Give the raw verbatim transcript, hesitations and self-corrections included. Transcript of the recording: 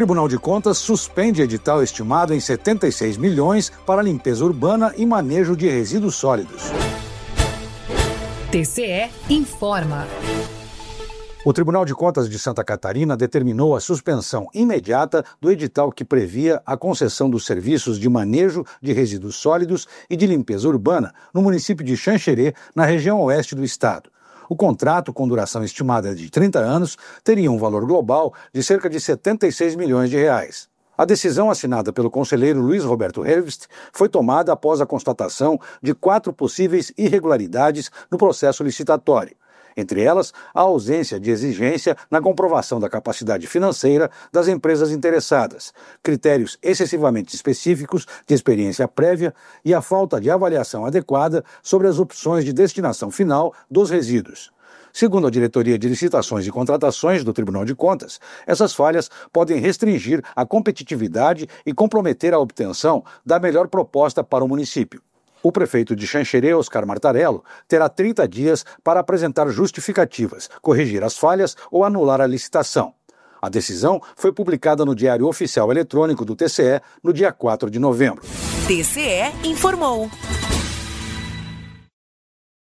Tribunal de Contas suspende edital estimado em setenta e seis milhões para limpeza urbana e manejo de resíduos sólidos. T C E informa. O Tribunal de Contas de Santa Catarina determinou a suspensão imediata do edital que previa a concessão dos serviços de manejo de resíduos sólidos e de limpeza urbana no município de Xanxerê, na região oeste do estado. O contrato, com duração estimada de trinta anos, teria um valor global de cerca de setenta e seis milhões de reais. A decisão assinada pelo conselheiro Luiz Roberto Helvst foi tomada após a constatação de quatro possíveis irregularidades no processo licitatório. Entre elas, a ausência de exigência na comprovação da capacidade financeira das empresas interessadas, critérios excessivamente específicos de experiência prévia e a falta de avaliação adequada sobre as opções de destinação final dos resíduos. Segundo a Diretoria de Licitações e Contratações do Tribunal de Contas, essas falhas podem restringir a competitividade e comprometer a obtenção da melhor proposta para o município. O prefeito de Xanxerê, Oscar Martarello, terá trinta dias para apresentar justificativas, corrigir as falhas ou anular a licitação. A decisão foi publicada no Diário Oficial Eletrônico do T C E no dia quatro de novembro. T C E informou.